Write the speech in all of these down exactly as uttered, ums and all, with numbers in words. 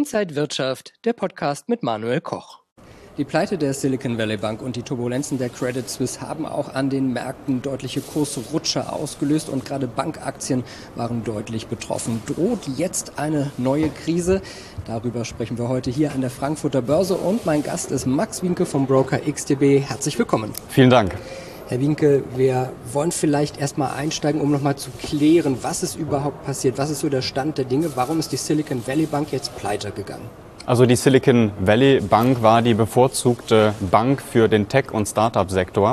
Inside Wirtschaft, der Podcast mit Manuel Koch. Die Pleite der Silicon Valley Bank und die Turbulenzen der Credit Suisse haben auch an den Märkten deutliche Kursrutsche ausgelöst und gerade Bankaktien waren deutlich betroffen. Droht jetzt eine neue Krise? Darüber sprechen wir heute hier an der Frankfurter Börse und mein Gast ist Max Wienke vom Broker X T B. Herzlich willkommen. Vielen Dank. Herr Wienke, wir wollen vielleicht erstmal einsteigen, um nochmal zu klären, was ist überhaupt passiert, was ist so der Stand der Dinge, warum ist die Silicon Valley Bank jetzt pleite gegangen? Also die Silicon Valley Bank war die bevorzugte Bank für den Tech- und Start-up-Sektor.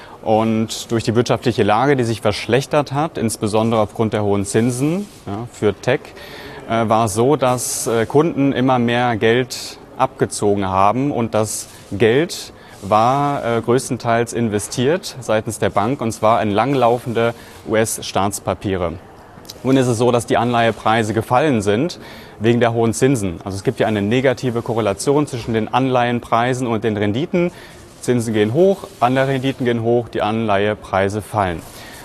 Und durch die wirtschaftliche Lage, die sich verschlechtert hat, insbesondere aufgrund der hohen Zinsen ja, für Tech, äh, war es so, dass äh, Kunden immer mehr Geld abgezogen haben. Und das Geld war äh, größtenteils investiert seitens der Bank, und zwar in langlaufende U S-Staatspapiere. Nun ist es so, dass die Anleihepreise gefallen sind wegen der hohen Zinsen. Also es gibt ja eine negative Korrelation zwischen den Anleihenpreisen und den Renditen. Zinsen gehen hoch, Anleiherenditen gehen hoch, die Anleihepreise fallen.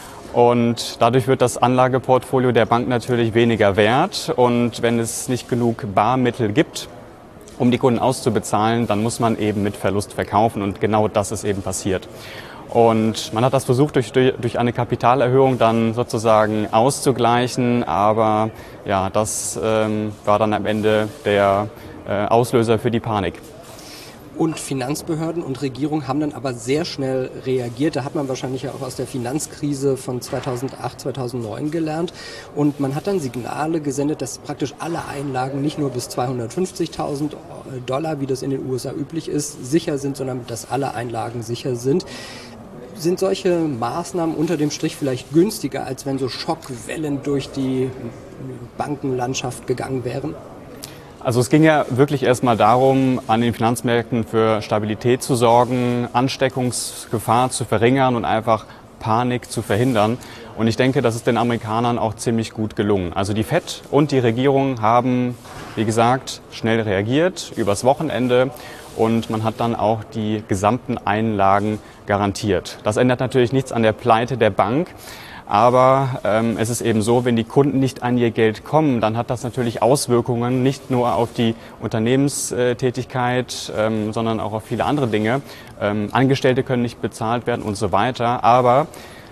Und dadurch wird das Anlageportfolio der Bank natürlich weniger wert. Und wenn es nicht genug Barmittel gibt, um die Kunden auszubezahlen, dann muss man eben mit Verlust verkaufen. Und genau das ist eben passiert. Und man hat das versucht, durch, durch, durch eine Kapitalerhöhung dann sozusagen auszugleichen, aber ja, das ähm, war dann am Ende der äh, Auslöser für die Panik. Und Finanzbehörden und Regierung haben dann aber sehr schnell reagiert. Da hat man wahrscheinlich ja auch aus der Finanzkrise von zweitausendacht, zweitausendneun gelernt. Und man hat dann Signale gesendet, dass praktisch alle Einlagen nicht nur bis zweihundertfünfzigtausend Dollar, wie das in den U S A üblich ist, sicher sind, sondern dass alle Einlagen sicher sind. Sind solche Maßnahmen unter dem Strich vielleicht günstiger, als wenn so Schockwellen durch die Bankenlandschaft gegangen wären? Also es ging ja wirklich erstmal darum, an den Finanzmärkten für Stabilität zu sorgen, Ansteckungsgefahr zu verringern und einfach Panik zu verhindern. Und ich denke, das ist den Amerikanern auch ziemlich gut gelungen. Also die Fed und die Regierung haben, wie gesagt, schnell reagiert übers Wochenende. Und man hat dann auch die gesamten Einlagen garantiert. Das ändert natürlich nichts an der Pleite der Bank. Aber ähm, es ist eben so, wenn die Kunden nicht an ihr Geld kommen, dann hat das natürlich Auswirkungen nicht nur auf die Unternehmenstätigkeit, ähm, sondern auch auf viele andere Dinge. Ähm, Angestellte können nicht bezahlt werden und so weiter. Aber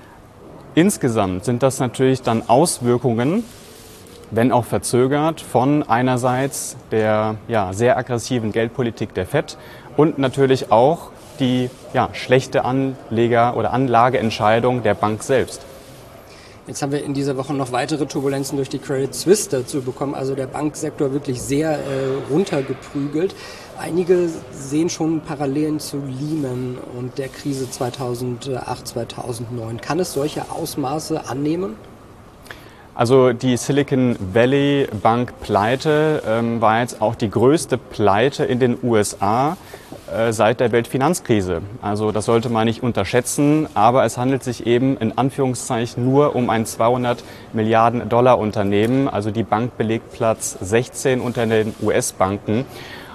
insgesamt sind das natürlich dann Auswirkungen, wenn auch verzögert, von einerseits der ja, sehr aggressiven Geldpolitik der Fed und natürlich auch die ja, schlechte Anleger- oder Anlageentscheidung der Bank selbst. Jetzt haben wir in dieser Woche noch weitere Turbulenzen durch die Credit Suisse dazu bekommen, also der Banksektor wirklich sehr äh, runtergeprügelt. Einige sehen schon Parallelen zu Lehman und der Krise zweitausendacht, zweitausendneun. Kann es solche Ausmaße annehmen? Also die Silicon Valley Bank Pleite ähm, war jetzt auch die größte Pleite in den U S A äh, seit der Weltfinanzkrise. Also das sollte man nicht unterschätzen, aber es handelt sich eben in Anführungszeichen nur um ein zweihundert Milliarden Dollar Unternehmen. Also die Bank belegt Platz sechzehn unter den U S-Banken.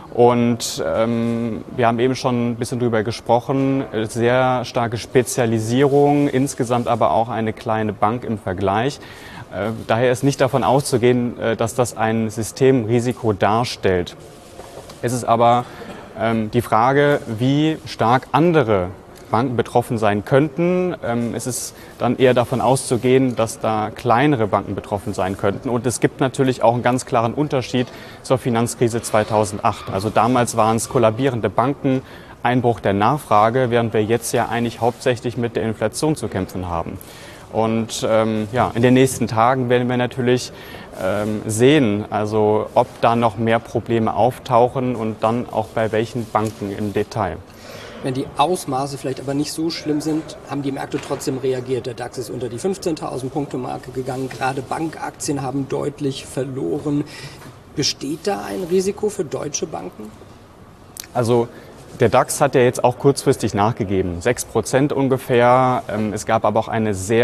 Und ähm, wir haben eben schon ein bisschen drüber gesprochen, sehr starke Spezialisierung, insgesamt aber auch eine kleine Bank im Vergleich. Äh, daher ist nicht davon auszugehen, äh, dass das ein Systemrisiko darstellt. Es ist aber ähm, die Frage, wie stark andere Banken betroffen sein könnten. Ähm, es ist dann eher davon auszugehen, dass da kleinere Banken betroffen sein könnten. Und es gibt natürlich auch einen ganz klaren Unterschied zur Finanzkrise zweitausendacht. Also damals waren es kollabierende Banken, Einbruch der Nachfrage, während wir jetzt ja eigentlich hauptsächlich mit der Inflation zu kämpfen haben. Und ähm, ja, in den nächsten Tagen werden wir natürlich ähm, sehen, also ob da noch mehr Probleme auftauchen und dann auch bei welchen Banken im Detail. Wenn die Ausmaße vielleicht aber nicht so schlimm sind, haben die Märkte trotzdem reagiert. Der DAX ist unter die fünfzehntausend Punkte Marke gegangen. Gerade Bankaktien haben deutlich verloren. Besteht da ein Risiko für deutsche Banken? Also der DAX hat ja jetzt auch kurzfristig nachgegeben, sechs Prozent ungefähr. Es gab aber auch eine sehr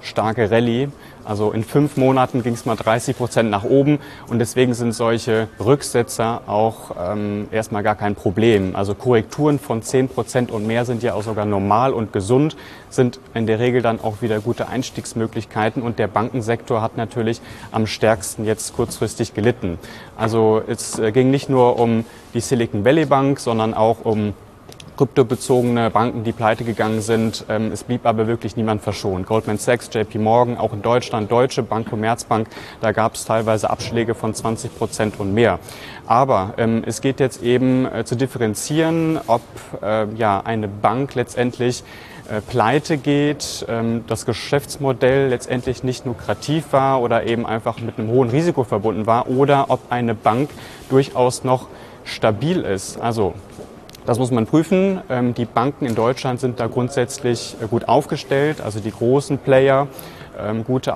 starke Rallye. Also in fünf Monaten ging es mal dreißig Prozent nach oben und deswegen sind solche Rücksetzer auch ähm, erstmal gar kein Problem. Also Korrekturen von zehn Prozent und mehr sind ja auch sogar normal und gesund, sind in der Regel dann auch wieder gute Einstiegsmöglichkeiten und der Bankensektor hat natürlich am stärksten jetzt kurzfristig gelitten. Also es ging nicht nur um die Silicon Valley Bank, sondern auch um kryptobezogene Banken, die pleite gegangen sind. Es blieb aber wirklich niemand verschont. Goldman Sachs, J P Morgan, auch in Deutschland, Deutsche Bank, Commerzbank, da gab es teilweise Abschläge von zwanzig Prozent und mehr. Aber ähm, es geht jetzt eben äh, zu differenzieren, ob äh, ja, eine Bank letztendlich äh, pleite geht, ähm, das Geschäftsmodell letztendlich nicht lukrativ war oder eben einfach mit einem hohen Risiko verbunden war oder ob eine Bank durchaus noch stabil ist. Also das muss man prüfen. Die Banken in Deutschland sind da grundsätzlich gut aufgestellt, also die großen Player, gute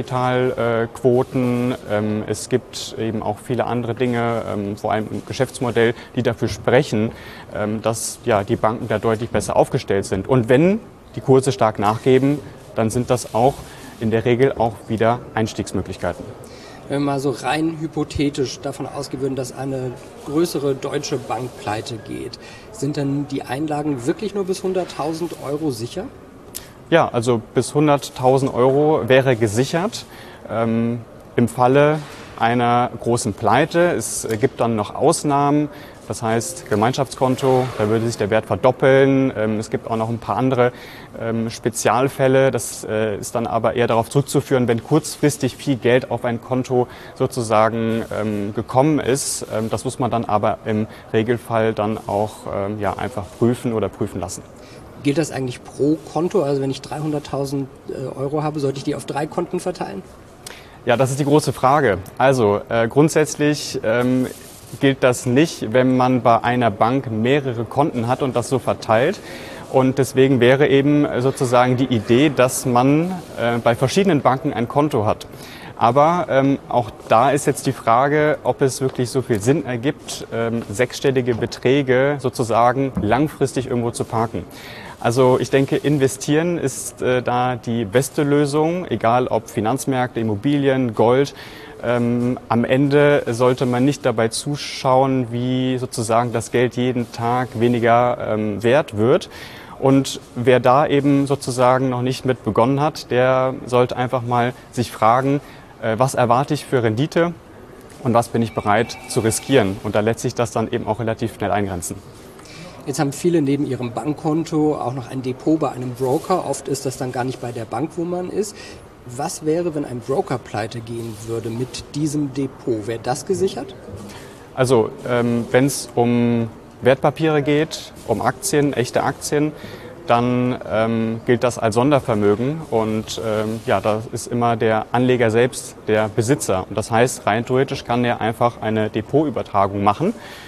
Eigenkapitalquoten. Es gibt eben auch viele andere Dinge, vor allem im Geschäftsmodell, die dafür sprechen, dass ja, die Banken da deutlich besser aufgestellt sind. Und wenn die Kurse stark nachgeben, dann sind das auch in der Regel auch wieder Einstiegsmöglichkeiten. Wenn wir mal so rein hypothetisch davon ausgehen würden, dass eine größere deutsche Bank pleite geht, sind dann die Einlagen wirklich nur bis hunderttausend Euro sicher? Ja, also bis hunderttausend Euro wäre gesichert. Ähm, im Falle einer großen Pleite. Es gibt dann noch Ausnahmen. Das heißt Gemeinschaftskonto, da würde sich der Wert verdoppeln. Es gibt auch noch ein paar andere Spezialfälle. Das ist dann aber eher darauf zurückzuführen, wenn kurzfristig viel Geld auf ein Konto sozusagen gekommen ist. Das muss man dann aber im Regelfall dann auch ja, einfach prüfen oder prüfen lassen. Gilt das eigentlich pro Konto? Also wenn ich dreihunderttausend Euro habe, sollte ich die auf drei Konten verteilen? Ja, das ist die große Frage. Also äh, grundsätzlich ähm, gilt das nicht, wenn man bei einer Bank mehrere Konten hat und das so verteilt. Und deswegen wäre eben sozusagen die Idee, dass man äh, bei verschiedenen Banken ein Konto hat. Aber ähm, auch da ist jetzt die Frage, ob es wirklich so viel Sinn ergibt, ähm, sechsstellige Beträge sozusagen langfristig irgendwo zu parken. Also ich denke, investieren ist äh, da die beste Lösung, egal ob Finanzmärkte, Immobilien, Gold. Ähm, am Ende sollte man nicht dabei zuschauen, wie sozusagen das Geld jeden Tag weniger ähm, wert wird. Und wer da eben sozusagen noch nicht mit begonnen hat, der sollte einfach mal sich fragen, äh, was erwarte ich für Rendite und was bin ich bereit zu riskieren. Und da lässt sich das dann eben auch relativ schnell eingrenzen. Jetzt haben viele neben ihrem Bankkonto auch noch ein Depot bei einem Broker. Oft ist das dann gar nicht bei der Bank, wo man ist. Was wäre, wenn ein Broker pleite gehen würde mit diesem Depot? Wäre das gesichert? Also ähm, wenn es um Wertpapiere geht, um Aktien, echte Aktien, dann ähm, gilt das als Sondervermögen und ähm, ja, da ist immer der Anleger selbst der Besitzer. Und das heißt, rein theoretisch kann er einfach eine Depotübertragung machen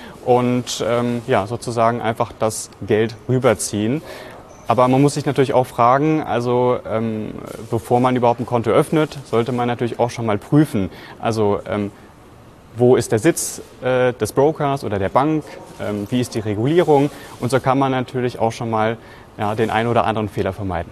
und ähm, ja, sozusagen einfach das Geld rüberziehen. Aber man muss sich natürlich auch fragen, also ähm, bevor man überhaupt ein Konto öffnet, sollte man natürlich auch schon mal prüfen, also ähm, wo ist der Sitz äh, des Brokers oder der Bank, ähm, wie ist die Regulierung und so kann man natürlich auch schon mal ja, den einen oder anderen Fehler vermeiden.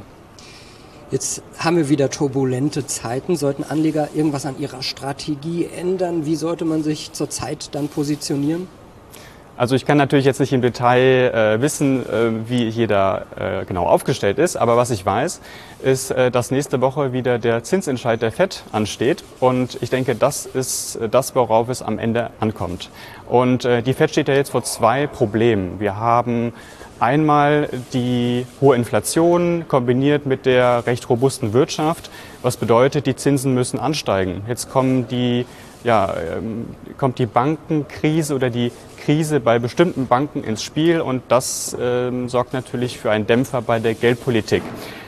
Jetzt haben wir wieder turbulente Zeiten. Sollten Anleger irgendwas an ihrer Strategie ändern? Wie sollte man sich zurzeit dann positionieren? Also ich kann natürlich jetzt nicht im Detail äh, wissen, äh, wie jeder äh, genau aufgestellt ist, aber was ich weiß, ist, äh, dass nächste Woche wieder der Zinsentscheid der Fed ansteht und ich denke, das ist äh, das, worauf es am Ende ankommt. Und äh, die Fed steht ja jetzt vor zwei Problemen. Wir haben einmal die hohe Inflation kombiniert mit der recht robusten Wirtschaft, was bedeutet, die Zinsen müssen ansteigen. Jetzt kommen die Ja, ähm, kommt die Bankenkrise oder die Krise bei bestimmten Banken ins Spiel und das ähm, sorgt natürlich für einen Dämpfer bei der Geldpolitik.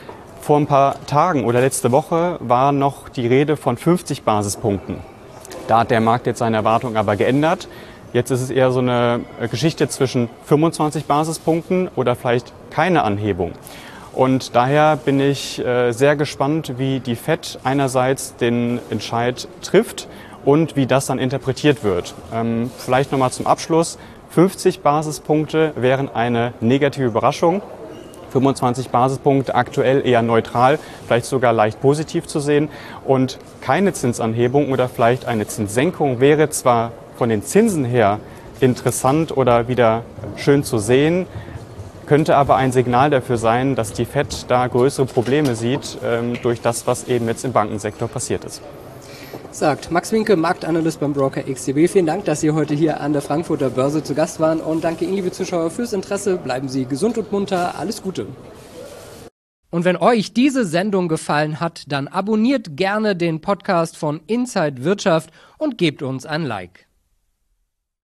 Vor ein paar Tagen oder letzte Woche war noch die Rede von fünfzig Basispunkten. Da hat der Markt jetzt seine Erwartungen aber geändert. Jetzt ist es eher so eine Geschichte zwischen fünfundzwanzig Basispunkten oder vielleicht keine Anhebung. Und daher bin ich äh, sehr gespannt, wie die Fed einerseits den Entscheid trifft und wie das dann interpretiert wird. Ähm, vielleicht nochmal zum Abschluss. fünfzig Basispunkte wären eine negative Überraschung. fünfundzwanzig Basispunkte, aktuell eher neutral, vielleicht sogar leicht positiv zu sehen. Und keine Zinsanhebung oder vielleicht eine Zinssenkung wäre zwar von den Zinsen her interessant oder wieder schön zu sehen, könnte aber ein Signal dafür sein, dass die Fed da größere Probleme sieht ähm, durch das, was eben jetzt im Bankensektor passiert ist. Sagt Max Winke, Marktanalyst beim Broker X T B. Vielen Dank, dass Sie heute hier an der Frankfurter Börse zu Gast waren und danke Ihnen, liebe Zuschauer, fürs Interesse. Bleiben Sie gesund und munter. Alles Gute. Und wenn euch diese Sendung gefallen hat, dann abonniert gerne den Podcast von Inside Wirtschaft und gebt uns ein Like.